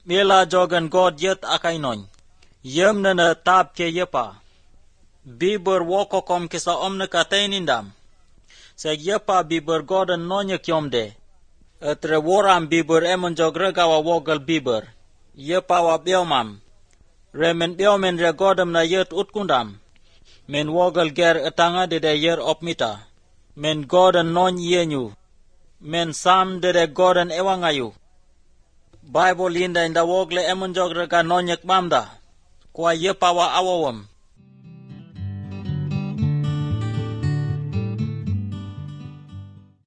Mila jogan God yet akainoin. Yem nana tab ke yepa. Biber woko kom kisa omne katenindam. Seg yepa biber godan nonya kyomde. Etre woram biber emon jogregawa wogal biber. Yepa wa biomam. Remen biomen re godam na yet utkundam. Men wogal ger etanga de yer opmita. Men godan non yenyu. Men sam de godan ewangayu. Bible linda inda wogle emon jogrega nonyek mamda. Kwa yepa wa awawam.